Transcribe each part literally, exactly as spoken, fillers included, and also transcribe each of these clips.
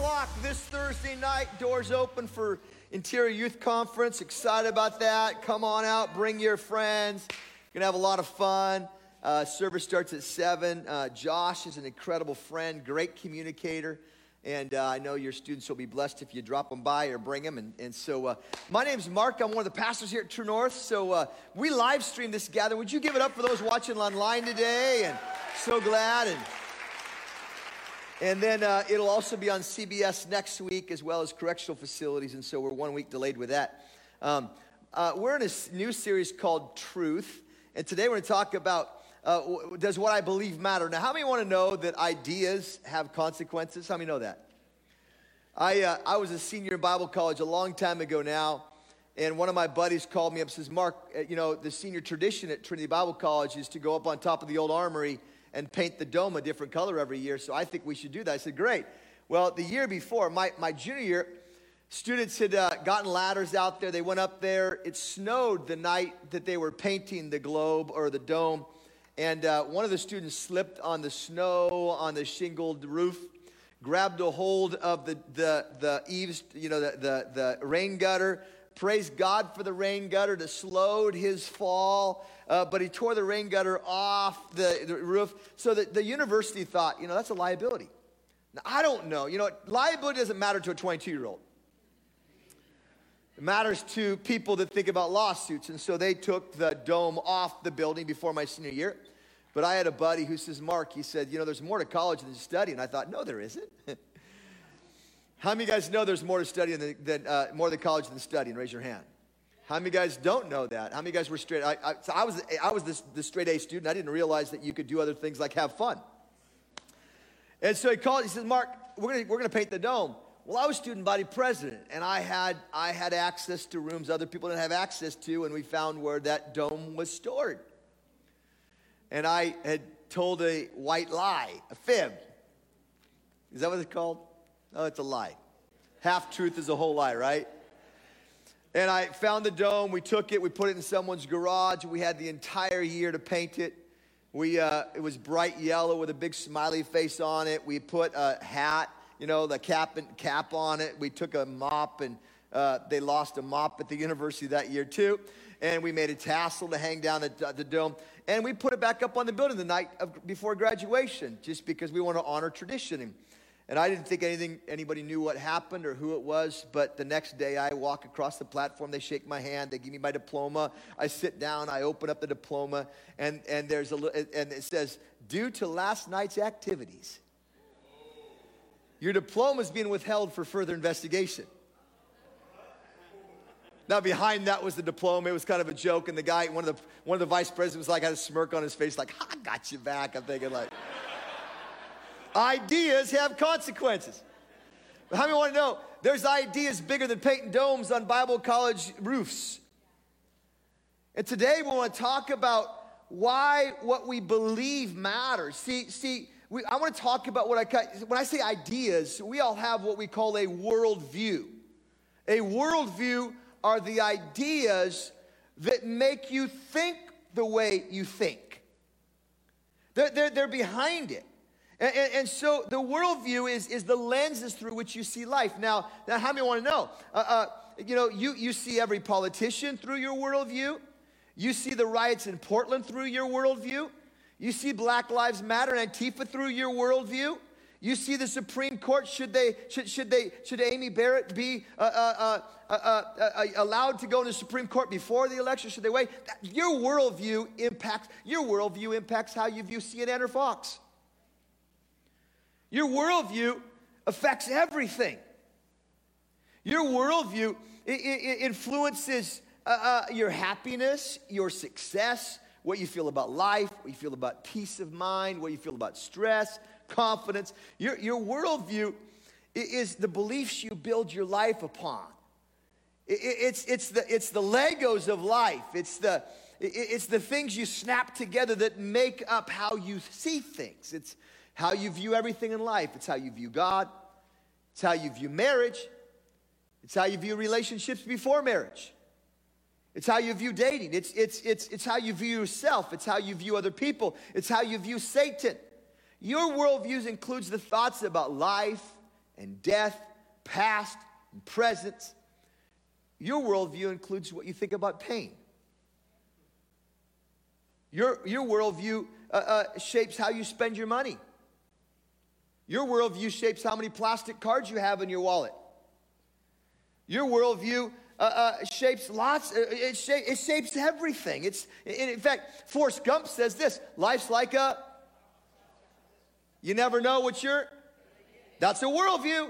o'clock this Thursday night. Doors open for Interior Youth Conference. Excited about that. Come on out. Bring your friends. You're going to have a lot of fun. Uh, service starts at seven. Uh, Josh is an incredible friend, great communicator. And uh, I know your students will be blessed if you drop them by or bring them. And, and so uh, my name's Mark. I'm one of the pastors here at True North. So uh, we live stream this gathering. Would you give it up for those watching online today? And so glad. And and then uh, it'll also be on C B S next week, as well as correctional facilities. And so we're one week delayed with that. Um, uh, we're in a new series called Truth. And today we're going to talk about Uh, does what I believe matter? Now, how many want to know that ideas have consequences? How many know that? I uh, I was a senior in Bible college a long time ago now, and one of my buddies called me up and says, Mark, uh, you know, the senior tradition at Trinity Bible College is to go up on top of the old armory and paint the dome a different color every year, so I think we should do that. I said, great. Well, the year before, my, my junior year, students had uh, gotten ladders out there. They went up there. It snowed the night that they were painting the globe or the dome. And uh, one of the students slipped on the snow on the shingled roof, grabbed a hold of the the the eaves, you know, the the, the rain gutter. Praise God for the rain gutter that slowed his fall, uh, but he tore the rain gutter off the, the roof. So that the university thought, you know, that's a liability. Now, I don't know. You know, liability doesn't matter to a twenty-two-year-old. It matters to people that think about lawsuits. And so they took the dome off the building before my senior year. But I had a buddy who says, Mark, he said, you know, there's more to college than study. And I thought, no, there isn't. How many of you guys know there's more to study than, than uh, more to college than studying? Raise your hand. How many of you guys don't know that? How many of you guys were straight? I, I, so I was, I was this, the straight A student. I didn't realize that you could do other things like have fun. And so he called, he said, Mark, we're going we're gonna paint the dome. Well, I was student body president, and I had I had access to rooms other people didn't have access to, and we found where that dome was stored. And I had told a white lie, a fib. Is that what it's called? Oh, it's a lie. Half-truth is a whole lie, right? And I found the dome. We took it. We put it in someone's garage. We had the entire year to paint it. We uh, it was bright yellow with a big smiley face on it. We put a hat, you know, the cap and cap on it. We took a mop, and uh, they lost a mop at the university that year too. And we made a tassel to hang down the, the dome. And we put it back up on the building the night of, before graduation, just because we want to honor tradition. And, and I didn't think anything anybody knew what happened or who it was. But the next day, I walk across the platform. They shake my hand. They give me my diploma. I sit down. I open up the diploma, and and there's a and it says, "Due to last night's activities, your diploma is being withheld for further investigation." Now, behind that was the diploma. It was kind of a joke, and the guy, one of the one of the vice presidents, was like, had a smirk on his face, like, "I got you back." I'm thinking, like, ideas have consequences. But how many want to know there's ideas bigger than painting domes on Bible college roofs? And today we want to talk about why what we believe matters. See, see. We, I want to talk about what I, when I say ideas, we all have what we call a worldview. A worldview are the ideas that make you think the way you think. They're, they're, they're behind it. And, and, and so the worldview is, is the lenses through which you see life. Now, now how many want to know? Uh, uh, you know, you, you see every politician through your worldview. You see the riots in Portland through your worldview. You see Black Lives Matter and Antifa through your worldview. You see the Supreme Court, should they, should, should they, should Amy Barrett be uh, uh, uh, uh, uh, allowed to go to the Supreme Court before the election? Should they wait? Your worldview impacts, your worldview impacts how you view C N N or Fox. Your worldview affects everything. Your worldview it, it influences uh, uh, your happiness, your success, what you feel about life, what you feel about peace of mind, what you feel about stress, confidence. Your, your worldview is the beliefs you build your life upon. It, it's, it's, the, it's the Legos of life. It's the, it, it's the things you snap together that make up how you see things. It's how you view everything in life. It's how you view God. It's how you view marriage. It's how you view relationships before marriage. It's how you view dating. It's, it's, it's, it's how you view yourself. It's how you view other people. It's how you view Satan. Your worldview includes the thoughts about life, and death, past and present. Your worldview includes what you think about pain. Your, your worldview uh, uh, shapes how you spend your money. Your worldview shapes how many plastic cards you have in your wallet. Your worldview uh, uh, shapes lots, uh, it, shape, it shapes everything. It's, in, in fact, Forrest Gump says this, life's like a, you never know what you're, that's a worldview.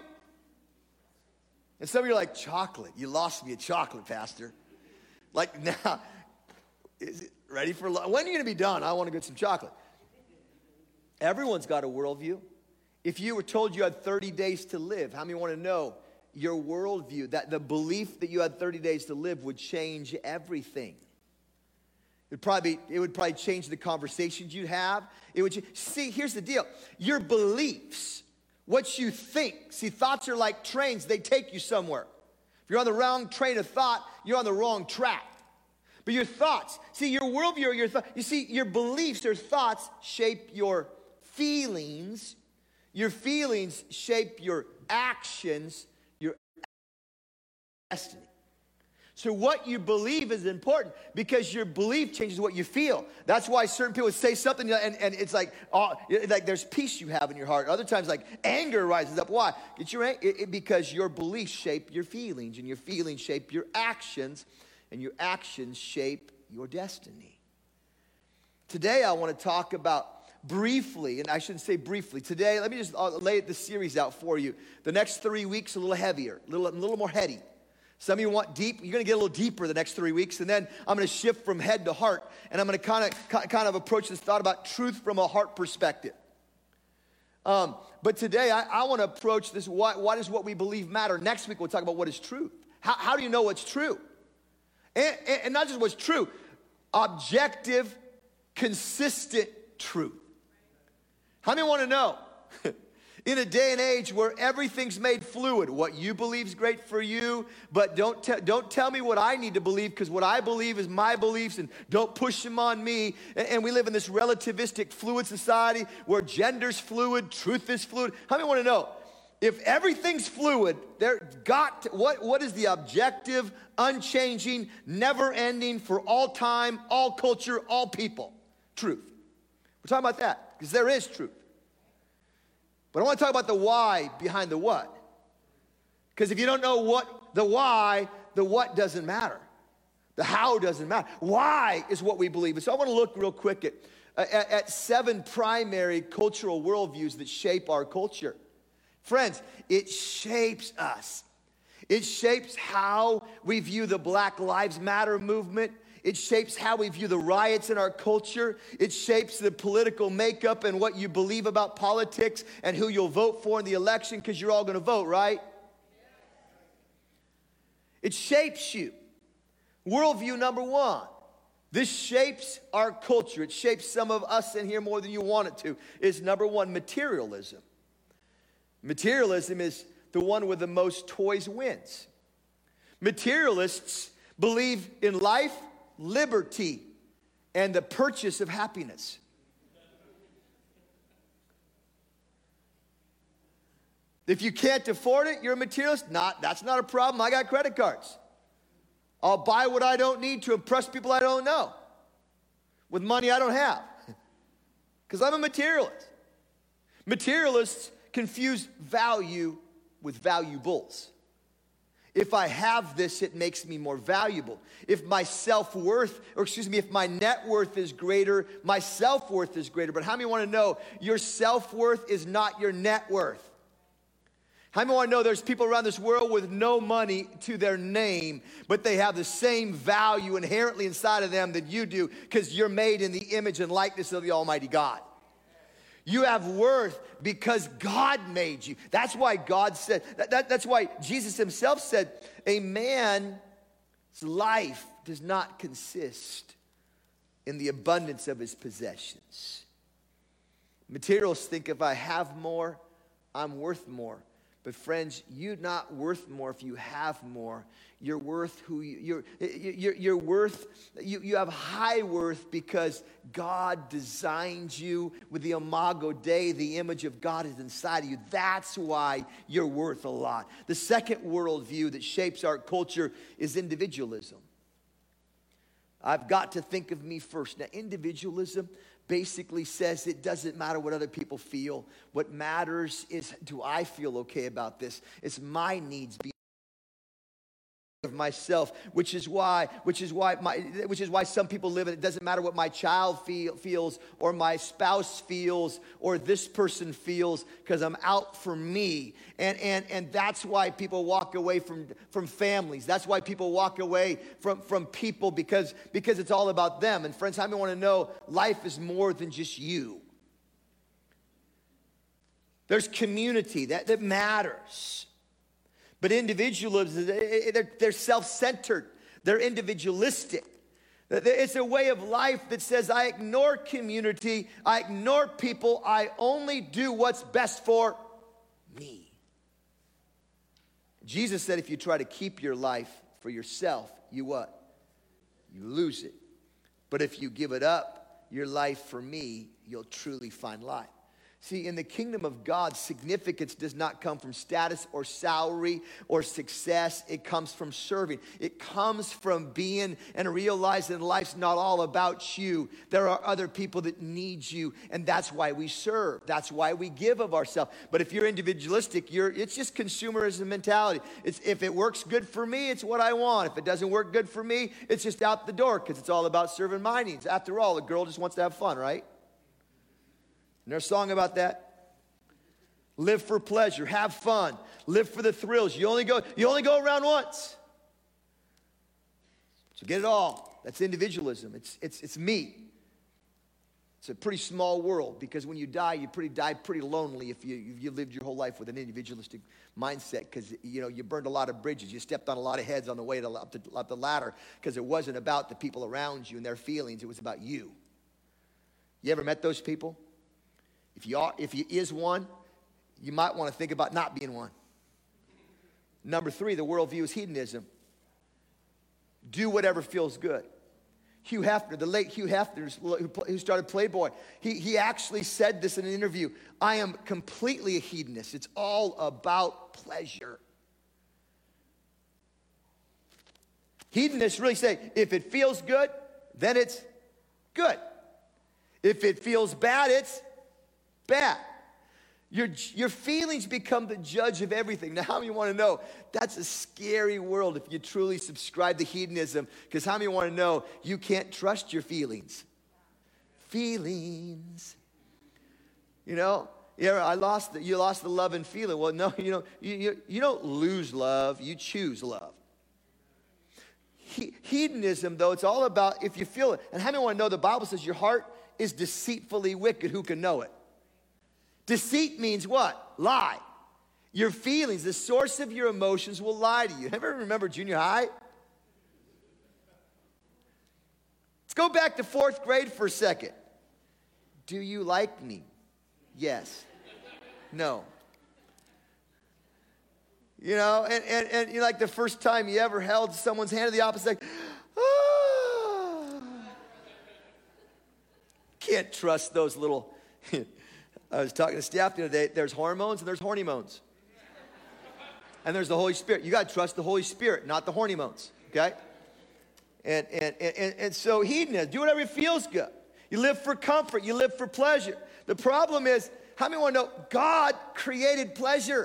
And some of you are like, chocolate, you lost me at chocolate, Pastor. Like, now, is it ready for, when are you going to be done? I want to get some chocolate. Everyone's got a worldview. If you were told you had thirty days to live, how many want to know your worldview, that the belief that you had thirty days to live would change everything? It would probably, it would probably change the conversations you'd have. It would, see, here's the deal. Your beliefs, what you think, see, thoughts are like trains. They take you somewhere. If you're on the wrong train of thought, you're on the wrong track. But your thoughts, see, your worldview or your thoughts, you see, your beliefs or thoughts shape your feelings. Your feelings shape your actions, your destiny. So what you believe is important because your belief changes what you feel. That's why certain people say something and, and it's like, oh, like there's peace you have in your heart. Other times, like anger rises up. Why? It's your, it, it, because your beliefs shape your feelings, and your feelings shape your actions, and your actions shape your destiny. Today, I want to talk about briefly, and I shouldn't say briefly. Today, let me just uh, lay the series out for you. The next three weeks, a little heavier, a little, a little more heady. Some of you want deep. You're going to get a little deeper the next three weeks, and then I'm going to shift from head to heart, and I'm going to kind of kind of approach this thought about truth from a heart perspective. Um, but today, I, I want to approach this, why, why does what we believe matter? Next week, we'll talk about what is truth. How, how do you know what's true? And, and, and not just what's true, objective, consistent truth. How many want to know? In a day and age where everything's made fluid, what you believe is great for you, but don't, te- don't tell me what I need to believe, because what I believe is my beliefs, and don't push them on me. And, and we live in this relativistic, fluid society where gender's fluid, truth is fluid. How many want to know? If everything's fluid, there got to, what, what is the objective, unchanging, never-ending, for all time, all culture, all people? Truth. We're talking about that because there is truth. But I want to talk about the why behind the what. Because if you don't know what the why, the what doesn't matter. The how doesn't matter. Why is what we believe. And so I want to look real quick at, at, at seven primary cultural worldviews that shape our culture. Friends, it shapes us. It shapes how we view the Black Lives Matter movement. It shapes how we view the riots in our culture. It shapes the political makeup and what you believe about politics and who you'll vote for in the election, because you're all going to vote, right? It shapes you. Worldview number one. This shapes our culture. It shapes some of us in here more than you want it to. Is number one, materialism. Materialism is the one with the most toys wins. Materialists believe in life, liberty, and the purchase of happiness. If you can't afford it, you're a materialist. Not, that's not a problem. I got credit cards. I'll buy what I don't need to impress people I don't know with money I don't have, because I'm a materialist. Materialists confuse value with valuables. If I have this, it makes me more valuable. If my self-worth, or excuse me, if my net worth is greater, my self-worth is greater. But how many want to know your self-worth is not your net worth? How many want to know there's people around this world with no money to their name, but they have the same value inherently inside of them that you do, because you're made in the image and likeness of the Almighty God. You have worth because God made you. That's why God said, that, that, that's why Jesus himself said, a man's life does not consist in the abundance of his possessions. Materialists think if I have more, I'm worth more. But friends, you're not worth more if you have more. You're worth who you, you're, you're, you're worth, you, you have high worth because God designed you with the imago Dei, the image of God is inside of you. That's why you're worth a lot. The second worldview that shapes our culture is individualism. I've got to think of me first. Now, individualism basically says it doesn't matter what other people feel. What matters is, do I feel okay about this? It's my needs being of myself, which is why, which is why, my, which is why some people live. And it doesn't matter what my child feel, feels, or my spouse feels, or this person feels, because I'm out for me. And and and that's why people walk away from from families. That's why people walk away from from people because because it's all about them. And friends, how many want to know life is more than just you? There's community that that matters. But individualism, they're, they're self-centered. They're individualistic. It's a way of life that says, I ignore community. I ignore people. I only do what's best for me. Jesus said, if you try to keep your life for yourself, you what? You lose it. But if you give it up, your life for me, you'll truly find life. See, in the kingdom of God, significance does not come from status or salary or success. It comes from serving. It comes from being and realizing life's not all about you. There are other people that need you, and that's why we serve. That's why we give of ourselves. But if you're individualistic, you're it's just consumerism mentality. It's if it works good for me, it's what I want. If it doesn't work good for me, it's just out the door because it's all about serving my needs. After all, a girl just wants to have fun, right? And there's a song about that. Live for pleasure, have fun, live for the thrills. You only go, you only go around once. So get it all. That's individualism. It's it's it's me. It's a pretty small world because when you die, you pretty die pretty lonely if you if you lived your whole life with an individualistic mindset because you know you burned a lot of bridges, you stepped on a lot of heads on the way to up the, up the ladder because it wasn't about the people around you and their feelings. It was about you. You ever met those people? If you are, if you is one, you might want to think about not being one. Number three, the worldview is hedonism. Do whatever feels good. Hugh Hefner, the late Hugh Hefner, who started Playboy, he, he actually said this in an interview. I am completely a hedonist. It's all about pleasure. Hedonists really say, if it feels good, then it's good. If it feels bad, it's bad. Your, your feelings become the judge of everything. Now, how many want to know that's a scary world if you truly subscribe to hedonism? Because how many want to know you can't trust your feelings? Feelings. You know, yeah, I lost the, you lost the love and feeling. Well, no, you know, you, you, you don't lose love, you choose love. He, hedonism, though, it's all about if you feel it. And how many want to know the Bible says your heart is deceitfully wicked? Who can know it? Deceit means what? Lie. Your feelings, the source of your emotions will lie to you. Ever remember junior high? Let's go back to fourth grade for a second. Do you like me? Yes. No. You know, and, and, and you know, like the first time you ever held someone's hand to the opposite, like, ah. Can't trust those little... I was talking to staff the other day. There's hormones and there's hornymones. And there's the Holy Spirit. You got to trust the Holy Spirit, not the hornymones, okay? And, and, and, and so hedonism, do whatever feels good. You live for comfort. You live for pleasure. The problem is, how many want to know God created pleasure?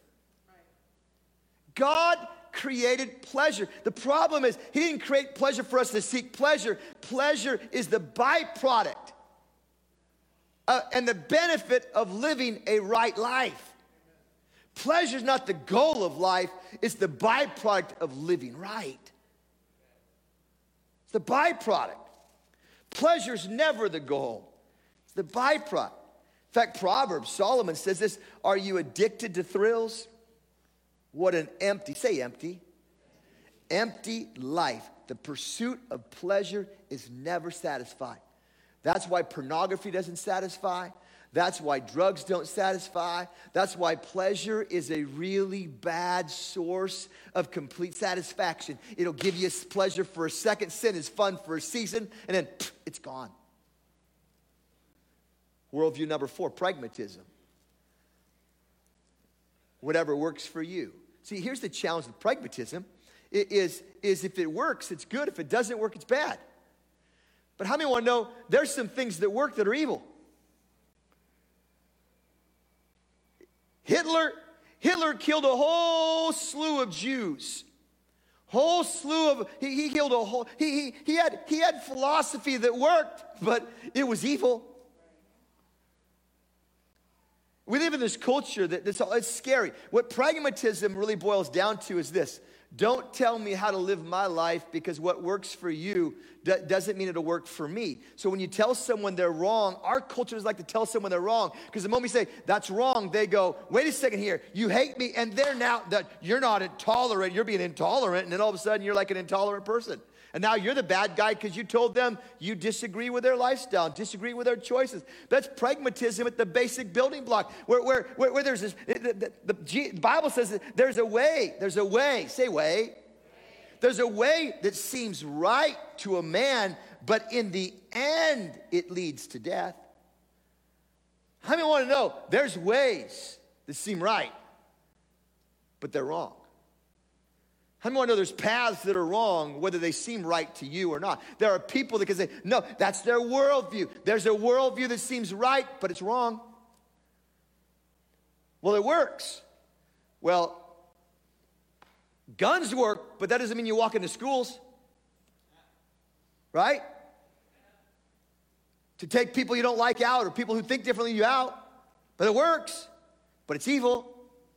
God created pleasure. The problem is he didn't create pleasure for us to seek pleasure. Pleasure is the byproduct Uh, and the benefit of living a right life. Pleasure is not the goal of life, it's the byproduct of living right. It's the byproduct. Pleasure is never the goal, it's the byproduct. In fact, Proverbs, Solomon says this, are you addicted to thrills? What an empty, say empty, empty life. The pursuit of pleasure is never satisfied. That's why pornography doesn't satisfy. That's why drugs don't satisfy. That's why pleasure is a really bad source of complete satisfaction. It'll give you pleasure for a second, sin is fun for a season, and then pff, it's gone. Worldview number four, pragmatism. Whatever works for you. See, here's the challenge with pragmatism. It is, is if it works, it's good. If it doesn't work, it's bad. But how many want to know there's some things that work that are evil? Hitler, Hitler killed a whole slew of Jews. Whole slew of, he, he killed a whole, he, he, he, had, he had philosophy that worked, but it was evil. We live in this culture that that's all, it's scary. What pragmatism really boils down to is this. Don't tell me how to live my life, because what works for you d- doesn't mean it'll work for me. So when you tell someone they're wrong, our culture is like to tell someone they're wrong, because the moment we say, that's wrong, they go, wait a second here, you hate me, and they're now, that you're not intolerant, you're being intolerant, and then all of a sudden you're like an intolerant person. And now you're the bad guy because you told them you disagree with their lifestyle, disagree with their choices. That's pragmatism at the basic building block. Where, where, where, where there's this, the, the, the, the Bible says that there's a way, there's a way, say way. There's a way that seems right to a man, but in the end it leads to death. How many want to know there's ways that seem right, but they're wrong? How many want to know there's paths that are wrong, whether they seem right to you or not? There are people that can say, no, that's their worldview. There's a worldview that seems right, but it's wrong. Well, it works. Well, guns work, but that doesn't mean you walk into schools. Right? To take people you don't like out, or people who think differently you out. But it works, but it's evil.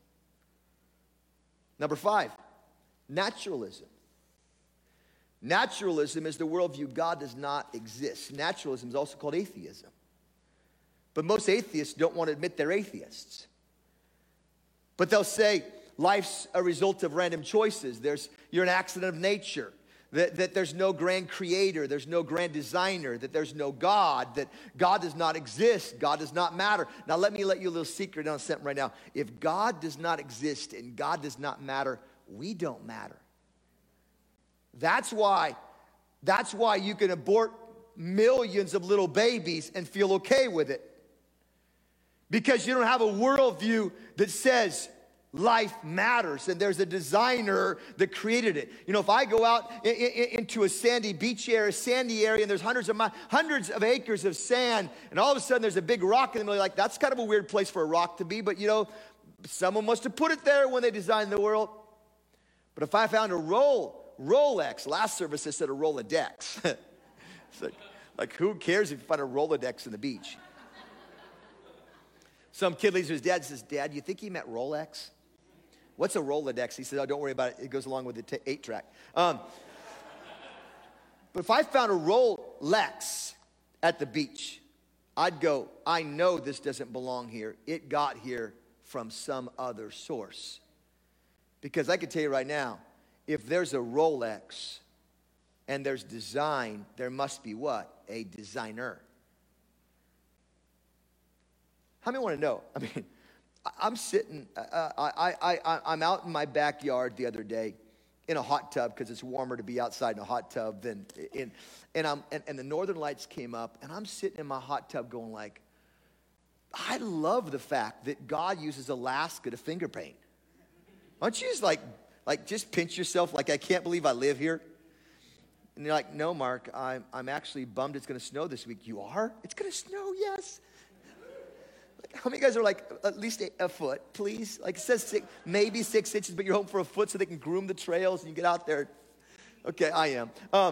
Number five. Naturalism. Naturalism is the worldview God does not exist. Naturalism is also called atheism. But most atheists don't want to admit they're atheists. But they'll say life's a result of random choices. There's, you're an accident of nature. That, that there's no grand creator, there's no grand designer, that there's no God, that God does not exist, God does not matter. Now let me let you a little secret on something right now. If God does not exist and God does not matter, we don't matter. That's why, that's why you can abort millions of little babies and feel okay with it. Because you don't have a worldview that says life matters and there's a designer that created it. You know, if I go out in, in, into a sandy beach area, sandy area, and there's hundreds of mi- hundreds of acres of sand, and all of a sudden there's a big rock in the middle, like that's kind of a weird place for a rock to be, but you know, someone must have put it there when they designed the world. But if I found a roll, Rolex, last service I said a Rolodex. It's like, like, who cares if you find a Rolodex in the beach? Some kid leaves his dad and says, Dad, you think he meant Rolex? What's a Rolodex? He says, oh, don't worry about it. It goes along with the t- eight track. Um, but if I found a Rolex at the beach, I'd go, I know this doesn't belong here. It got here from some other source. Because I can tell you right now, if there's a Rolex and there's design, there must be what? A designer. How many want to know? I mean, I'm sitting, uh, I, I, I, I'm out in my backyard the other day in a hot tub because it's warmer to be outside in a hot tub than in, and, I'm, and, and the northern lights came up, and I'm sitting in my hot tub going like, I love the fact that God uses Alaska to finger paint. Why don't you just like, like just pinch yourself like, I can't believe I live here? And you're like, no, Mark, I'm, I'm actually bummed it's going to snow this week. You are? It's going to snow, yes. Like, how many of you guys are like, at least a, a foot, please? Like it says six, maybe six inches, but you're home for a foot so they can groom the trails and you get out there. Okay, I am. Um,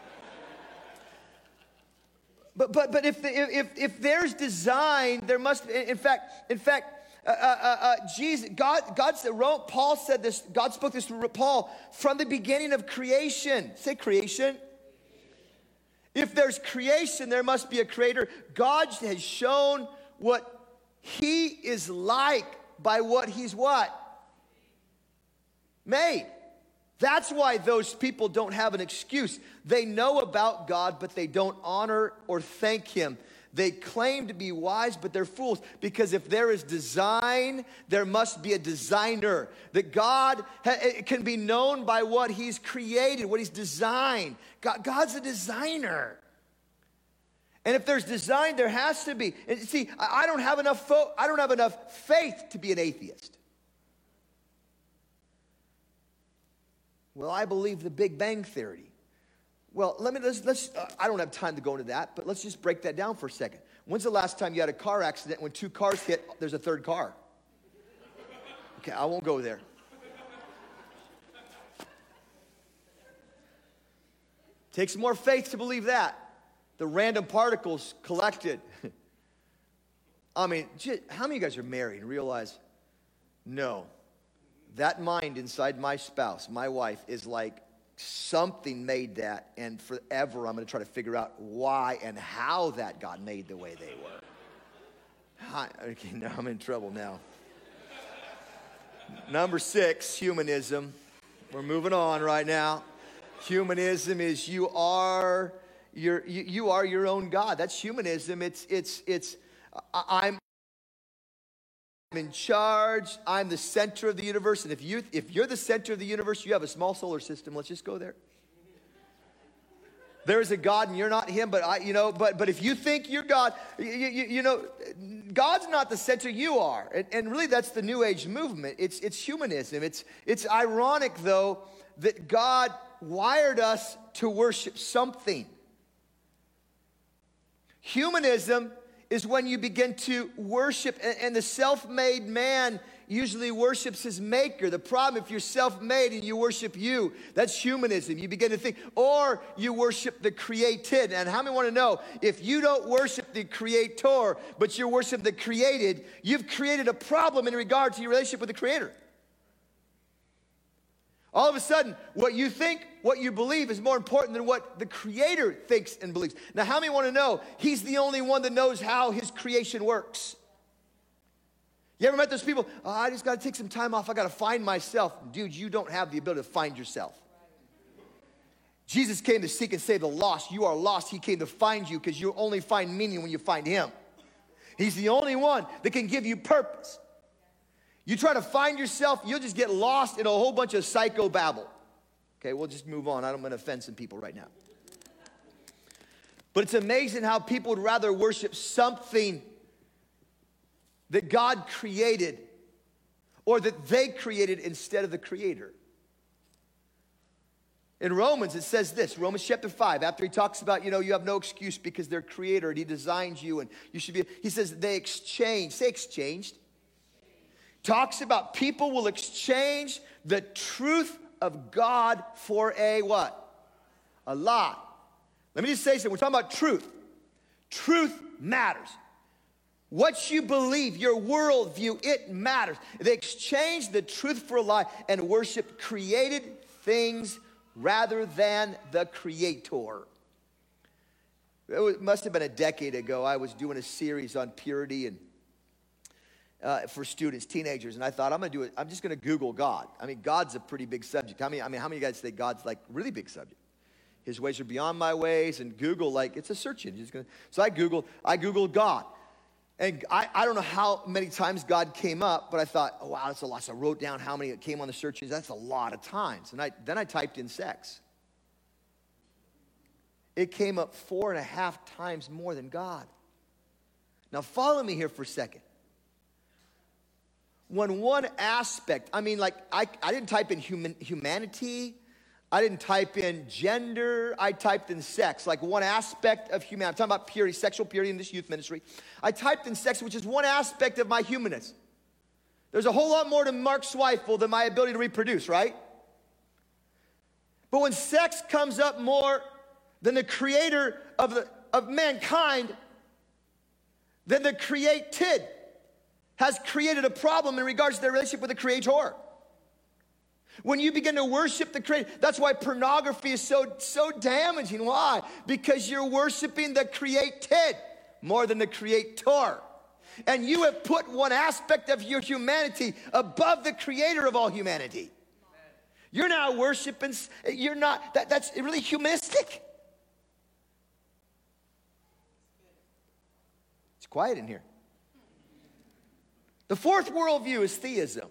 but but but if, the, if if there's design, there must be, in fact, in fact, Uh, uh, uh, Jesus, God, God said, Paul said this, God spoke this through Paul from the beginning of creation. Say creation. If there's creation, there must be a creator. God has shown what he is like by what he's what? Made. That's why those people don't have an excuse. They know about God, but they don't honor or thank him. They claim to be wise, but they're fools. Because if there is design, there must be a designer. That God ha- it can be known by what he's created, what he's designed. God, God's a designer. And if there's design, there has to be. And see, I, I don't have enough fo- I don't have enough faith to be an atheist. Well, I believe the Big Bang Theory. Well, let me, let's, let's uh, I don't have time to go into that, but let's just break that down for a second. When's the last time you had a car accident when two cars hit, there's a third car? Okay, I won't go there. Takes more faith to believe that. The random particles collected. I mean, just, how many of you guys are married and realize, no, that mind inside my spouse, my wife, is like, something made that, and forever I'm going to try to figure out why and how that got made the way they were. Hi, okay, now I'm in trouble now. Number six, humanism. We're moving on right now. Humanism is you are your you, you are your own God. That's humanism. It's it's it's I, I'm in charge. I'm the center of the universe. And if you if you're the center of the universe, you have a small solar system. Let's just go there. There is a God and you're not him, but I, you know, but but if you think you're God, you, you, you know, God's not the center, you are. And, and really that's the New Age movement. It's it's humanism. It's it's ironic though that God wired us to worship something. Humanism is when you begin to worship, and the self-made man usually worships his maker. The problem, if you're self-made and you worship you, that's humanism. You begin to think, or you worship the created. And how many want to know, if you don't worship the creator, but you worship the created, you've created a problem in regard to your relationship with the creator. All of a sudden, what you think, what you believe is more important than what the Creator thinks and believes. Now, how many want to know He's the only one that knows how His creation works? You ever met those people? Oh, I just got to take some time off. I got to find myself. Dude, you don't have the ability to find yourself. Jesus came to seek and save the lost. You are lost. He came to find you because you only find meaning when you find Him. He's the only one that can give you purpose. You try to find yourself, you'll just get lost in a whole bunch of psychobabble. Okay, we'll just move on. I don't want to offend some people right now. But it's amazing how people would rather worship something that God created or that they created instead of the Creator. In Romans, it says this, Romans chapter five, after he talks about, you know, you have no excuse because they're Creator and He designed you and you should be, he says they exchanged, say exchanged. Talks about people will exchange the truth of God for a what? A lie. Let me just say something. We're talking about truth. Truth matters. What you believe, your worldview, it matters. They exchange the truth for a lie and worship created things rather than the Creator. It must have been a decade ago. I was doing a series on purity and Uh, for students, teenagers, and I thought I'm gonna do it. I'm just gonna Google God. I mean, God's a pretty big subject. How many? I mean, how many of you guys think God's like really big subject? His ways are beyond my ways, and Google like it's a search engine. Just gonna, so I Googled. I Googled God, and I, I don't know how many times God came up, but I thought, oh wow, that's a lot. So I wrote down how many it came on the search engine. That's a lot of times, and I then I typed in sex. It came up four and a half times more than God. Now follow me here for a second. When one aspect, I mean, like, I, I didn't type in human, humanity. I didn't type in gender. I typed in sex, like one aspect of humanity. I'm talking about purity, sexual purity in this youth ministry. I typed in sex, which is one aspect of my humanness. There's a whole lot more to Mark Zweifel than my ability to reproduce, right? But when sex comes up more than the creator of, the, of mankind, then the created has created a problem in regards to their relationship with the Creator. When you begin to worship the Creator, that's why pornography is so, so damaging. Why? Because you're worshiping the created more than the Creator. And you have put one aspect of your humanity above the Creator of all humanity. You're now worshiping, you're not, that, that's really humanistic. quiet in here. The fourth worldview is theism.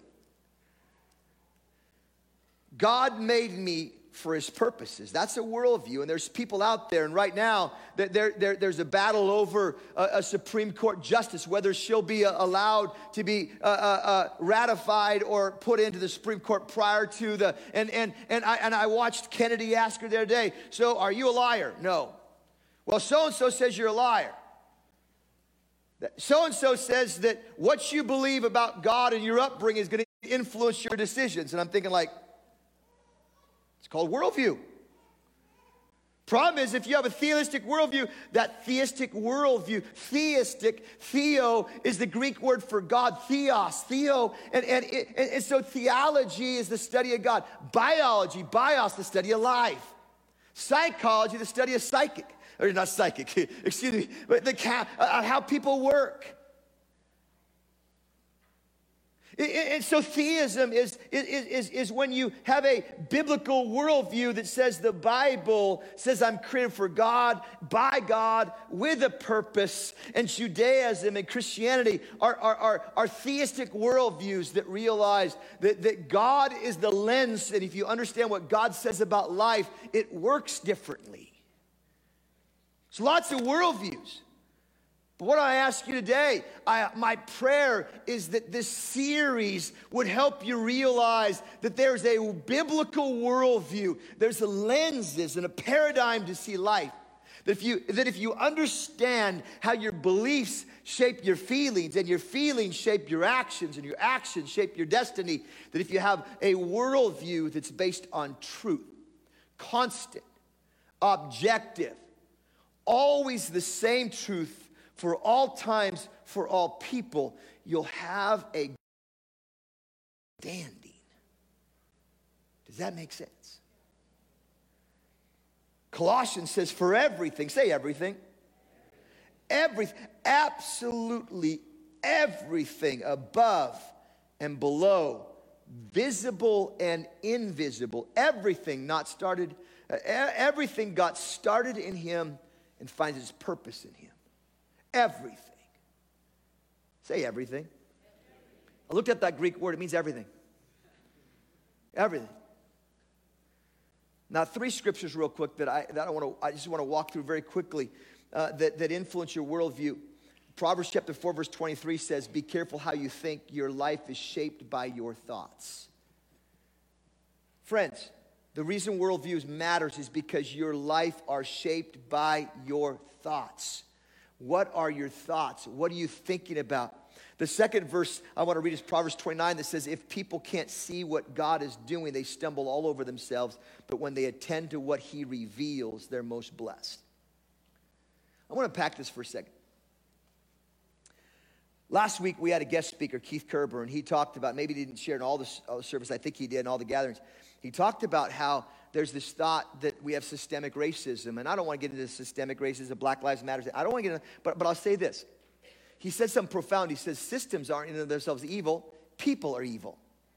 God made me for his purposes. That's a worldview, and there's people out there, and right now there, there, there's a battle over a, a Supreme Court justice, whether she'll be uh, allowed to be uh, uh, uh, ratified or put into the Supreme Court prior to the, and, and, and, I, and I watched Kennedy ask her the other day, so are you a liar? No. Well, so-and-so says you're a liar. So-and-so says that what you believe about God and your upbringing is going to influence your decisions, and I'm thinking like, it's called worldview. Problem is, if you have a theistic worldview, that theistic worldview, theistic, theo is the Greek word for God, theos, theo, and, and, and, and so theology is the study of God. Biology, bios, the study of life. Psychology, the study of psychic, or not psychic, excuse me, but the, uh, how people work. And so theism is, is, is, is when you have a biblical worldview that says the Bible says I'm created for God, by God, with a purpose. And Judaism and Christianity are, are, are, are theistic worldviews that realize that, that God is the lens, and if you understand what God says about life, it works differently. There's lots of worldviews. But what I ask you today, I, my prayer is that this series would help you realize that there's a biblical worldview. There's a lenses and a paradigm to see life. That if you, that if you understand how your beliefs shape your feelings, and your feelings shape your actions, and your actions shape your destiny, that if you have a worldview that's based on truth, constant, objective, always the same truth, for all times, for all people, you'll have a standing. Does that make sense? Colossians says, for everything, say everything. Everything, absolutely everything above and below, visible and invisible, everything not started, uh, everything got started in him and finds its purpose in him. Everything. Say everything. I looked up that Greek word. It means everything. Everything. Now, three scriptures real quick that I that I want to I just want to walk through very quickly uh, that, that influence your worldview. Proverbs chapter four, verse twenty-three says, be careful how you think. Your life is shaped by your thoughts. Friends, the reason worldviews matters is because your life are shaped by your thoughts. What are your thoughts? What are you thinking about? The second verse I want to read is Proverbs twenty-nine that says, if people can't see what God is doing, they stumble all over themselves. But when they attend to what he reveals, they're most blessed. I want to pack this for a second. Last week, we had a guest speaker, Keith Kerber, and he talked about, maybe he didn't share in all the, all the service, I think he did in all the gatherings. He talked about how there's this thought that we have systemic racism, and I don't want to get into systemic racism, Black Lives Matter. I don't want to get into, but, but I'll say this. He said something profound. He says systems aren't in and of themselves evil. People are evil.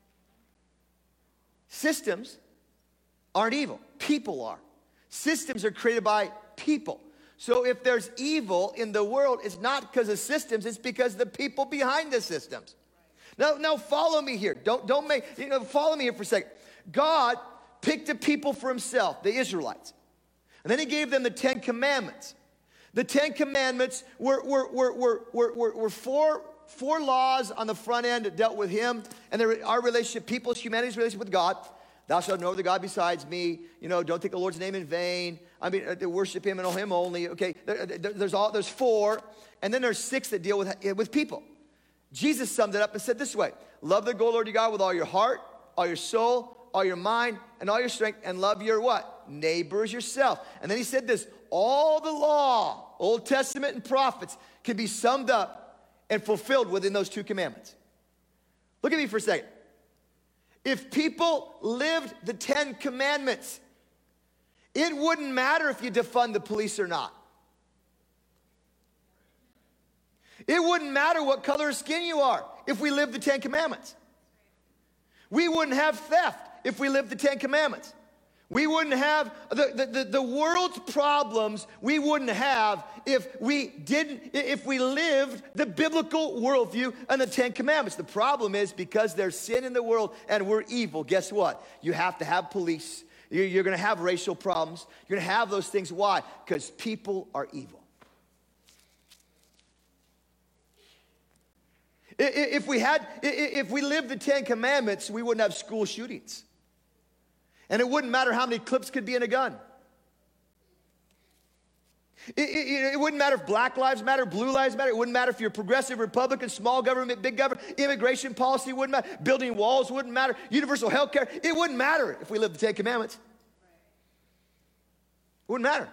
Systems aren't evil. People are. Systems are created by people. So if there's evil in the world, it's not because of systems. It's because of the people behind the systems. Now, now follow me here. Don't, don't make, you know, follow me here for a second. God picked a people for himself, the Israelites. And then he gave them the Ten Commandments. The Ten Commandments were, were, were, were, were, were, were four, four laws on the front end that dealt with him and their, our relationship, people's, humanity's relationship with God. Thou shalt know the God besides me. You know, don't take the Lord's name in vain. I mean, uh, worship him and know him only. Okay, there, there, there's all there's four. And then there's six that deal with, with people. Jesus summed it up and said this way. Love the Lord your God with all your heart, all your soul, all your mind, and all your strength, and love your what? Neighbor as yourself. And then he said this, all the law, Old Testament and prophets, can be summed up and fulfilled within those two commandments. Look at me for a second. If people lived the Ten Commandments, it wouldn't matter if you defund the police or not. It wouldn't matter what color of skin you are if we lived the Ten Commandments. We wouldn't have theft if we lived the Ten Commandments. We wouldn't have, the, the, the, the world's problems we wouldn't have if we didn't, if we lived the biblical worldview and the Ten Commandments. The problem is because there's sin in the world and we're evil, guess what? You have to have police. You're, you're gonna have racial problems. You're gonna have those things. Why? Because people are evil. If we had, if we lived the Ten Commandments, we wouldn't have school shootings. And it wouldn't matter how many clips could be in a gun. It, it, it wouldn't matter if Black Lives Matter, Blue Lives Matter. It wouldn't matter if you're progressive, Republican, small government, big government. Immigration policy wouldn't matter. Building walls wouldn't matter. Universal health care. It wouldn't matter if we lived the Ten Commandments. It wouldn't matter.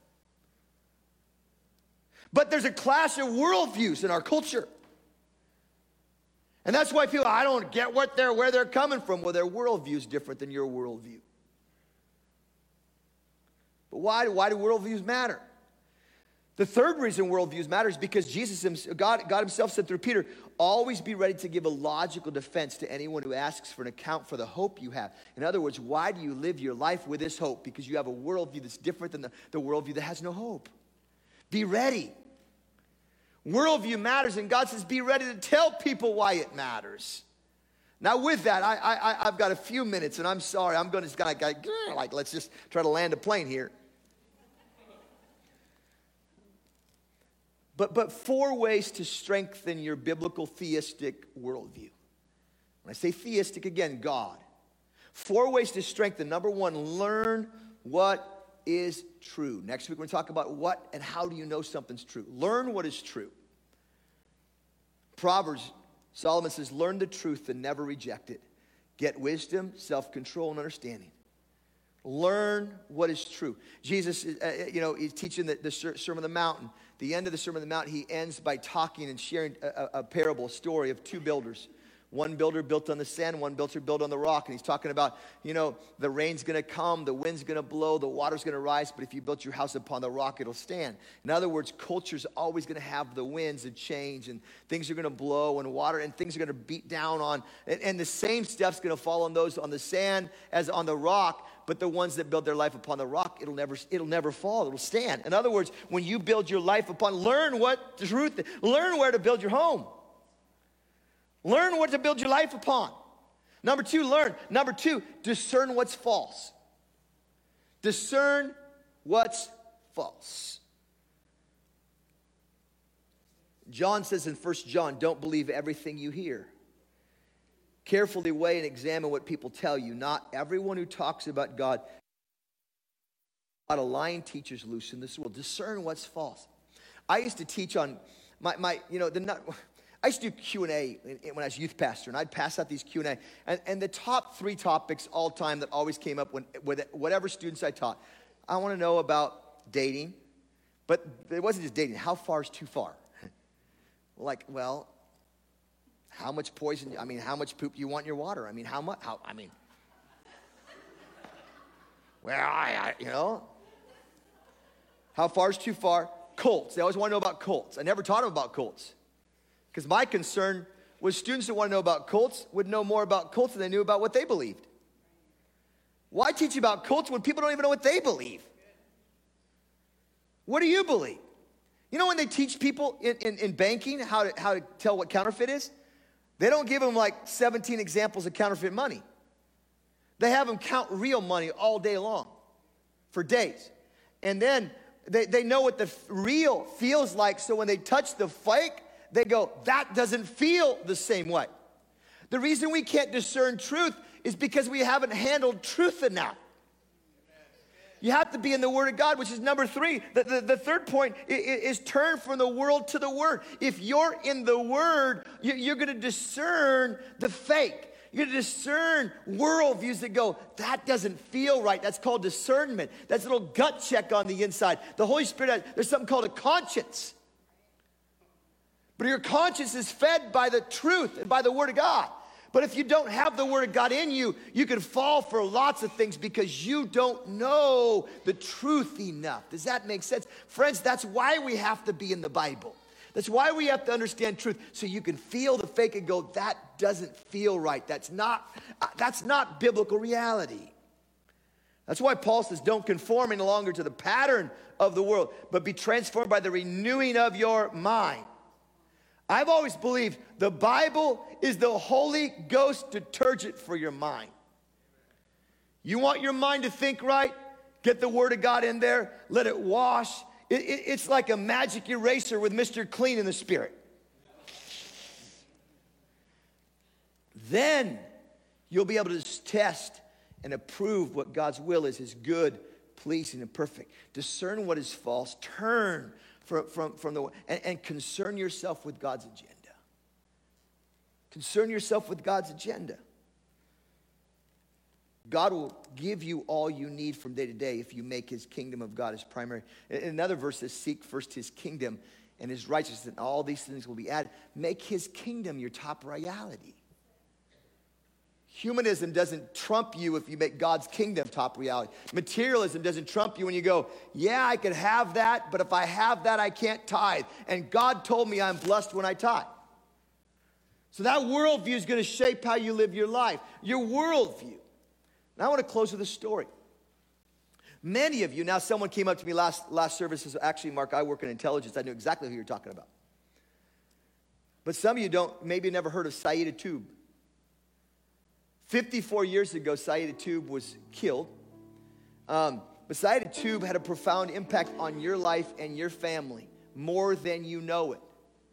But there's a clash of worldviews in our culture. And that's why people, I don't get what they're, where they're coming from. Well, their worldview is different than your worldview. But why, why do worldviews matter? The third reason worldviews matter is because Jesus himself, God, God himself said through Peter, always be ready to give a logical defense to anyone who asks for an account for the hope you have. In other words, why do you live your life with this hope? Because you have a worldview that's different than the, the worldview that has no hope. Be ready. Worldview matters, and God says be ready to tell people why it matters. Now with that, I, I, I've got a few minutes, and I'm sorry, I'm going to kind of like, let's just try to land a plane here. But, but four ways to strengthen your biblical theistic worldview. When I say theistic, again, God. Four ways to strengthen. Number one, learn what is true. Next week, we're going to talk about what and how do you know something's true. Learn what is true. Proverbs, Solomon says, learn the truth and never reject it. Get wisdom, self-control, and understanding. Learn what is true. Jesus, uh, you know, he's teaching the, the Sermon on the Mount. The end of the Sermon on the Mount, he ends by talking and sharing a, a parable, a story of two builders. One builder built on the sand, one builder built on the rock. And he's talking about, you know, the rain's going to come, the wind's going to blow, the water's going to rise, but if you built your house upon the rock, it'll stand. In other words, culture's always going to have the winds and change, and things are going to blow, and water, and things are going to beat down on, and, and the same stuff's going to fall on those on the sand as on the rock, but the ones that build their life upon the rock, it'll never, it'll never fall, it'll stand. In other words, when you build your life upon, learn what the truth is, learn where to build your home. Learn what to build your life upon. Number two, learn. Number two, discern what's false. Discern what's false. John says in First John, don't believe everything you hear. Carefully weigh and examine what people tell you. Not everyone who talks about God. A lot of lying teachers loose in this world. Discern what's false. I used to teach on my, my you know, the not. I used to do Q and A when I was youth pastor, and I'd pass out these Q and A. And, and the top three topics all time that always came up when, with whatever students I taught, I want to know about dating, but it wasn't just dating. How far is too far? Like, well, how much poison, I mean, how much poop do you want in your water? I mean, how much, how, I mean, well, I, I, you know, how far is too far? Cults. They always want to know about cults. I never taught them about cults. Because my concern was students that want to know about cults would know more about cults than they knew about what they believed. Why teach you about cults when people don't even know what they believe? What do you believe? You know when they teach people in, in, in banking how to, how to tell what counterfeit is? They don't give them like seventeen examples of counterfeit money. They have them count real money all day long for days. And then they, they know what the real feels like, so when they touch the fake, they go, that doesn't feel the same way. The reason we can't discern truth is because we haven't handled truth enough. You have to be in the Word of God, which is number three. The, the, the third point is, is turn from the world to the Word. If you're in the Word, you, you're going to discern the fake. You're going to discern worldviews that go, that doesn't feel right. That's called discernment. That's a little gut check on the inside. The Holy Spirit, has, there's something called a conscience. But your conscience is fed by the truth and by the Word of God. But if you don't have the Word of God in you, you can fall for lots of things because you don't know the truth enough. Does that make sense? Friends, that's why we have to be in the Bible. That's why we have to understand truth, so you can feel the fake and go, that doesn't feel right. That's not, uh, that's not biblical reality. That's why Paul says, don't conform any longer to the pattern of the world, but be transformed by the renewing of your mind. I've always believed the Bible is the Holy Ghost detergent for your mind. You want your mind to think right? Get the Word of God in there. Let it wash. It, it, it's like a magic eraser with Mister Clean in the Spirit. Then you'll be able to test and approve what God's will is, his good, pleasing, and perfect. Discern what is false. Turn from, from, from the, and, and concern yourself with God's agenda. Concern yourself with God's agenda. God will give you all you need from day to day if you make his kingdom of God his primary. In another verse says, seek first his kingdom and his righteousness, and all these things will be added. Make his kingdom your top reality. Humanism doesn't trump you if you make God's kingdom top reality. Materialism doesn't trump you when you go, yeah, I could have that, but if I have that, I can't tithe. And God told me I'm blessed when I tithe. So that worldview is going to shape how you live your life. Your worldview. Now I want to close with a story. Many of you, now someone came up to me last, last service and said, actually, Mark, I work in intelligence. I knew exactly who you're talking about. But some of you don't, maybe never heard of Saeed Atub. fifty-four years ago, Saeed Atub was killed. Um, but Saeed Atub had a profound impact on your life and your family, more than you know it.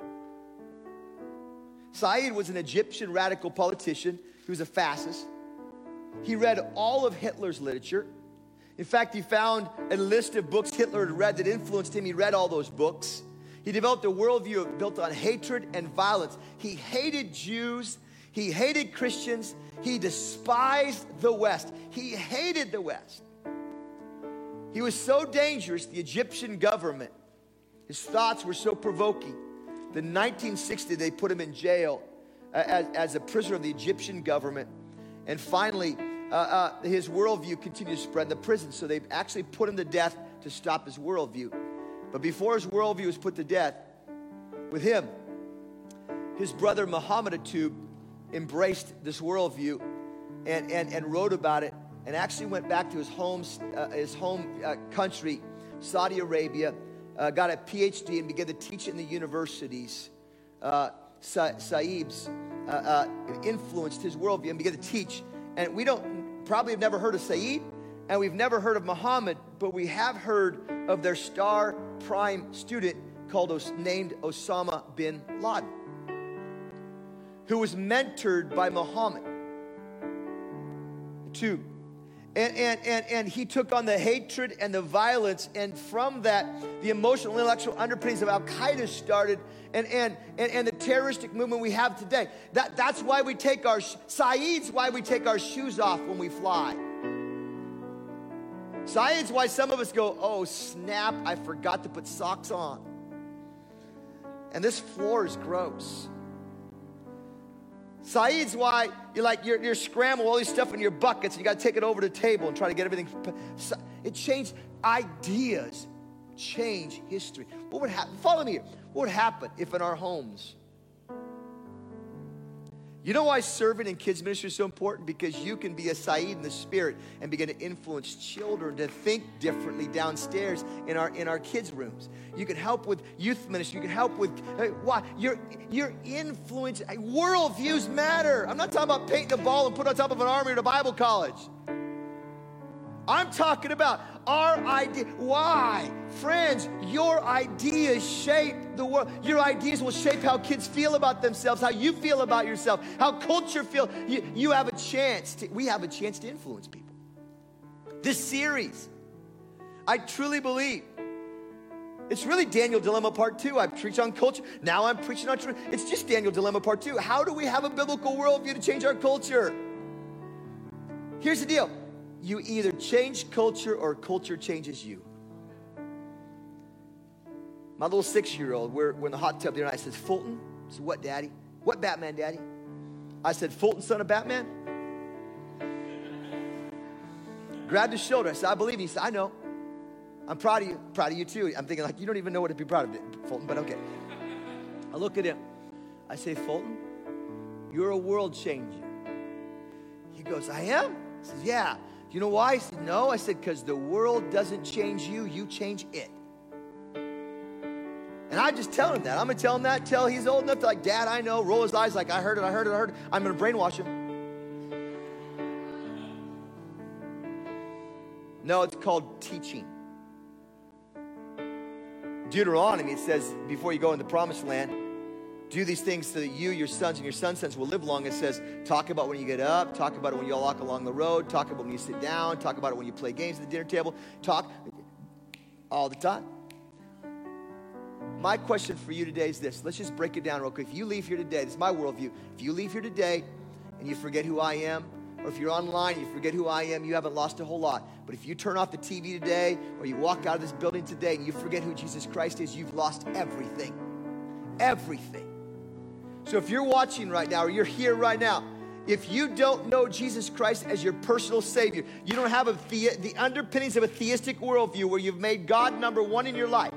Saeed was an Egyptian radical politician. He was a fascist. He read all of Hitler's literature. In fact, he found a list of books Hitler had read that influenced him. He read all those books. He developed a worldview built on hatred and violence. He hated Jews. He hated Christians. He despised the West. He hated the West. He was so dangerous, the Egyptian government, his thoughts were so provoking. In nineteen sixty, they put him in jail as, as a prisoner of the Egyptian government. And finally, uh, uh, his worldview continued to spread in the prison. So they actually put him to death to stop his worldview. But before his worldview was put to death, with him, his brother Muhammad Atub embraced this worldview and, and, and wrote about it, and actually went back to his home, uh, his home uh, country, Saudi Arabia, uh, got a P H D and began to teach in the universities. Uh, Sa- Saib's uh, uh, influenced his worldview and began to teach. And we don't probably have never heard of Said, and we've never heard of Muhammad, but we have heard of their star prime student called Os- named Osama bin Laden, who was mentored by Muhammad too. And, and, and, and he took on the hatred and the violence, and from that, the emotional, intellectual underpinnings of Al-Qaeda started, and, and, and, and the terroristic movement we have today. That, that's why we take our, Saeed's why we take our shoes off when we fly. Saeed's why some of us go, oh snap, I forgot to put socks on. And this floor is gross. Saeed's why you're like, you're, you're scrambling all these stuff in your buckets, and you got to take it over to the table and try to get everything. It changed ideas, change history. What would happen? Follow me here. What would happen if in our homes, you know why serving in kids ministry is so important? Because you can be a Saeed in the spirit and begin to influence children to think differently downstairs in our in our kids' rooms. You can help with youth ministry. You can help with uh, why your your influence. Worldviews matter. I'm not talking about painting a ball and put on top of an army at a Bible college. I'm talking about our idea. Why? Friends, your ideas shape the world. Your ideas will shape how kids feel about themselves, how you feel about yourself, how culture feels. You, you have a chance to, we have a chance to influence people. This series, I truly believe, it's really Daniel Dilemma Part Two. I preach on culture. Now I'm preaching on truth. It's just Daniel Dilemma Part Two. How do we have a biblical worldview to change our culture? Here's the deal. You either change culture or culture changes you. My little six-year-old, we're, we're in the hot tub the other night. I said, Fulton? I said, what, Daddy? What Batman, Daddy? I said, Fulton, son of Batman? Grabbed his shoulder. I said, I believe you. He said, I know. I'm proud of you. Proud of you, too. I'm thinking, like, you don't even know what to be proud of, Fulton, but okay. I look at him. I say, Fulton, you're a world changer. He goes, I am? He says, yeah. you know why? He said, no. I said, because the world doesn't change you, you change it. And I just tell him that. I'm going to tell him that till he's old enough to like, Dad, I know. Roll his eyes like, I heard it, I heard it, I heard it. I'm going to brainwash him. No, it's called teaching. Deuteronomy, it says, before you go in the promised land, do these things so that you, your sons, and your sons' sons will live long. It says, talk about when you get up, talk about it when you walk along the road, talk about when you sit down, talk about it when you play games at the dinner table, talk all the time. My question for you today is this. Let's just break it down real quick. If you leave here today, this is my worldview. If you leave here today and you forget who I am, or if you're online, you forget who I am, you haven't lost a whole lot. But if you turn off the T V today, or you walk out of this building today and you forget who Jesus Christ is, you've lost everything. Everything. So if you're watching right now, or you're here right now, if you don't know Jesus Christ as your personal Savior, you don't have a the, the underpinnings of a theistic worldview where you've made God number one in your life,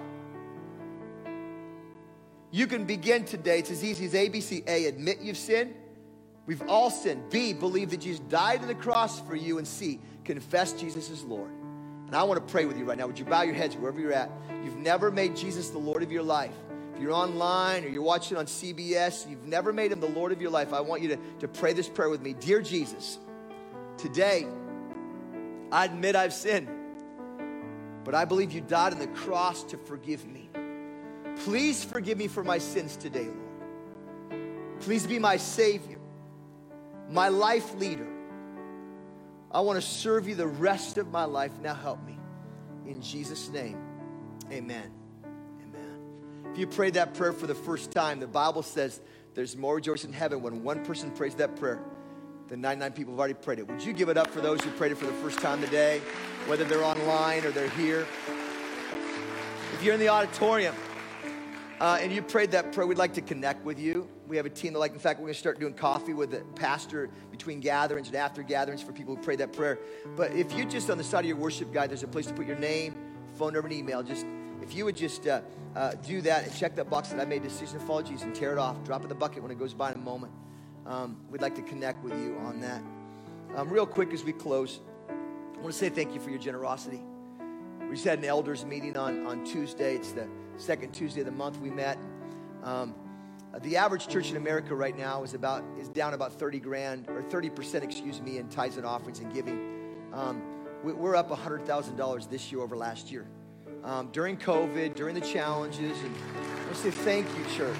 you can begin today. It's as easy as A B C. A, admit you've sinned. We've all sinned. B, believe that Jesus died on the cross for you. And C, confess Jesus is Lord. And I want to pray with you right now. Would you bow your heads wherever you're at? You've never made Jesus the Lord of your life. If you're online or you're watching on C B S, you've never made him the Lord of your life, I want you to, to pray this prayer with me. Dear Jesus, today, I admit I've sinned, but I believe you died on the cross to forgive me. Please forgive me for my sins today, Lord. Please be my Savior, my life leader. I want to serve you the rest of my life. Now help me. In Jesus' name, amen. Amen. If you prayed that prayer for the first time, the Bible says there's more rejoicing in heaven when one person prays that prayer than ninety-nine people have already prayed it. Would you give it up for those who prayed it for the first time today, whether they're online or they're here? If you're in the auditorium, Uh, and you prayed that prayer, we'd like to connect with you. We have a team that like, in fact, we're going to start doing coffee with the pastor between gatherings and after gatherings for people who prayed that prayer. But if you just on the side of your worship guide, there's a place to put your name, phone number, and email. Just if you would just uh, uh, do that and check that box that I made a decision to follow Jesus and tear it off, drop it in the bucket when it goes by in a moment. Um, we'd like to connect with you on that. Um, real quick as we close, I want to say thank you for your generosity. We just had an elders meeting on, on Tuesday. It's the second Tuesday of the month we met. Um, the average church in America right now is about is down about thirty grand or thirty percent, excuse me, in tithes and offerings and giving. Um, we, we're up one hundred thousand dollars this year over last year. Um, during COVID, during the challenges, and I want to say thank you, church.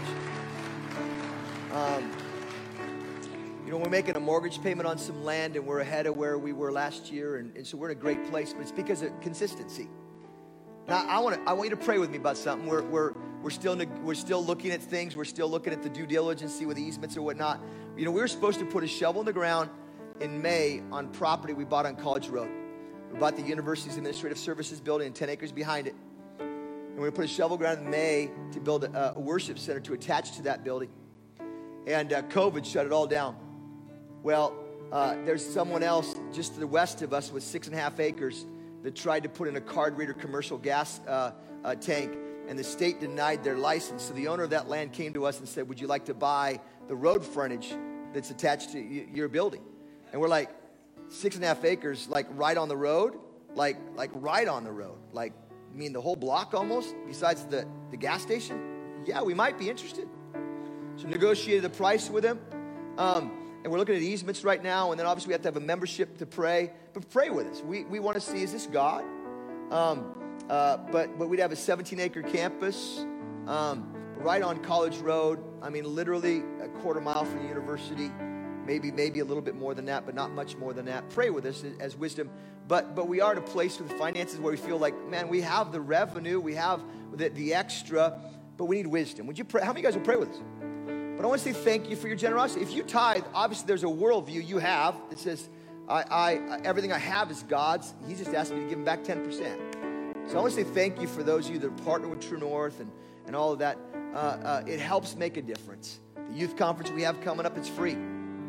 Um, you know, we're making a mortgage payment on some land, and we're ahead of where we were last year, and, and so we're in a great place. But it's because of consistency. Now, I want to I want you to pray with me about something. We're we're we're still we're still looking at things. We're still looking at the due diligence, see with the easements or whatnot. You know, we were supposed to put a shovel in the ground in May on property we bought on College Road. We bought the university's administrative services building and ten acres behind it. And we're going to put a shovel ground in May to build a, a worship center to attach to that building. And uh, COVID shut it all down. Well, uh, there's someone else just to the west of us with six and a half acres that tried to put in a card reader commercial gas uh, uh, tank, and the state denied their license. So the owner of that land came to us and said, would you like to buy the road frontage that's attached to y- your building? And we're like, six and a half acres, like right on the road? Like, like right on the road? Like, you mean the whole block almost, besides the, the gas station? Yeah, we might be interested. So negotiated the price with him. Um, And we're looking at easements right now, and then obviously we have to have a membership to pray. But pray with us. We we want to see, is this God? Um, uh, but but we'd have a seventeen acre campus um, right on College Road. I mean, literally a quarter mile from the university. Maybe maybe a little bit more than that, but not much more than that. Pray with us as wisdom. But but we are at a place with finances where we feel like, man, we have the revenue, we have the, the extra, but we need wisdom. Would you pray? How many of you guys will pray with us? But I want to say thank you for your generosity. If you tithe, obviously there's a worldview you have that says, I, I, everything I have is God's. He just asked me to give him back ten percent. So I want to say thank you for those of you that partner with True North and, and all of that. Uh, uh, it helps make a difference. The youth conference we have coming up, it's free.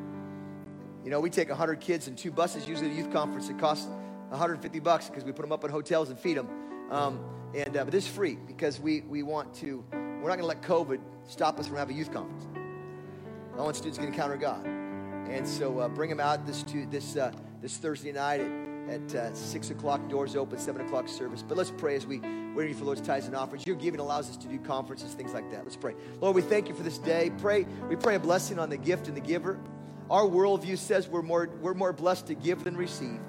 You know, we take one hundred kids in two buses. Usually the youth conference, it costs one hundred fifty bucks because we put them up in hotels and feed them. Um, and uh, but this is free because we, we want to, we're not going to let COVID stop us from having a youth conference. I want students to encounter God. And so uh, bring them out this to, this uh, this Thursday night at, at uh, six o'clock, doors open, seven o'clock service. But let's pray as we wait for Lord's tithes and offerings. Your giving allows us to do conferences, things like that. Let's pray. Lord, we thank you for this day. Pray, we pray a blessing on the gift and the giver. Our worldview says we're more, we're more blessed to give than receive.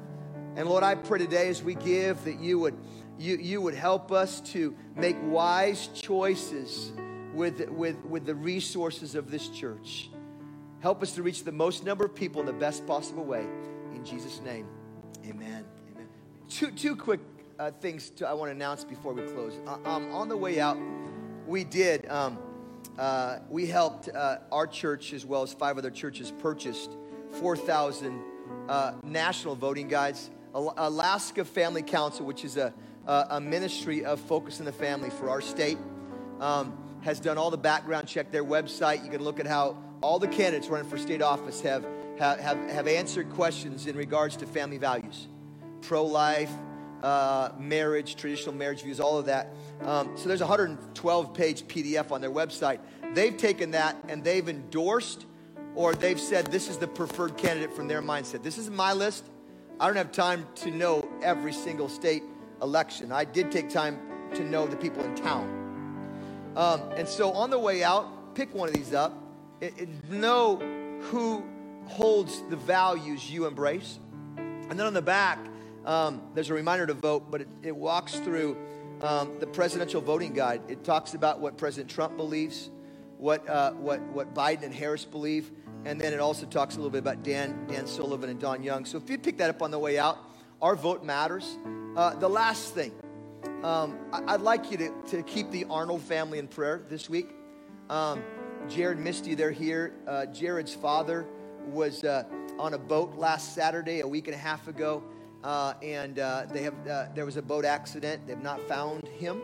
And Lord, I pray today as we give that you would, you, you would help us to make wise choices with, with, with the resources of this church. Help us to reach the most number of people in the best possible way. In Jesus' name, amen. Amen. Two, two quick uh, things to, I want to announce before we close. Uh, um, on the way out, we did, um, uh, we helped uh, our church as well as five other churches purchased four thousand uh, national voting guides. Al- Alaska Family Council, which is a, a, a ministry of focus on the family for our state, um, has done all the background check. Their website, you can look at how all the candidates running for state office have, have, have, have answered questions in regards to family values, pro-life, uh, marriage, traditional marriage views, all of that. Um, so there's a one hundred twelve page P D F on their website. They've taken that and they've endorsed, or they've said this is the preferred candidate from their mindset. This is my list. I don't have time to know every single state election. I did take time to know the people in town. Um, and so on the way out, pick one of these up. It, it, know who holds the values you embrace. And then on the back, um, there's a reminder to vote, but it, it walks through um, the presidential voting guide. It talks about what President Trump believes, what uh, what what Biden and Harris believe, and then it also talks a little bit about Dan Dan Sullivan and Don Young. So if you pick that up on the way out, our vote matters. Uh, the last thing, um, I, I'd like you to, to keep the Arnold family in prayer this week. Um, Jared Misty, they're here. Uh, Jared's father was uh, on a boat last Saturday, a week and a half ago, uh, and uh, they have uh, there was a boat accident. They've not found him.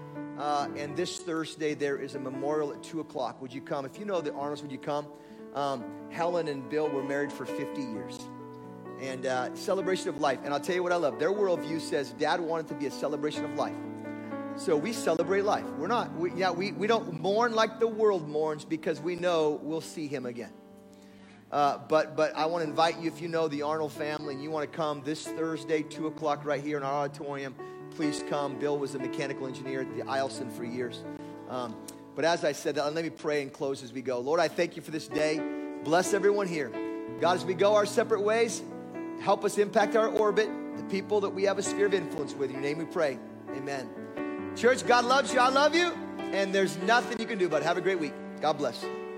Uh, and this Thursday, there is a memorial at two o'clock. Would you come? If you know the Arnolds, would you come? Um, Helen and Bill were married for fifty years. And uh, celebration of life. And I'll tell you what I love. Their worldview says Dad wanted to be a celebration of life. So we celebrate life. We're not, we, yeah, we, we don't mourn like the world mourns because we know we'll see him again. Uh, but but I want to invite you, if you know the Arnold family and you want to come this Thursday, two o'clock right here in our auditorium, please come. Bill was a mechanical engineer at the Eielson for years. Um, but as I said, let me pray and close as we go. Lord, I thank you for this day. Bless everyone here. God, as we go our separate ways, help us impact our orbit, the people that we have a sphere of influence with. In your name we pray. Amen. Church, God loves you. I love you. And there's nothing you can do about it. Have a great week. God bless.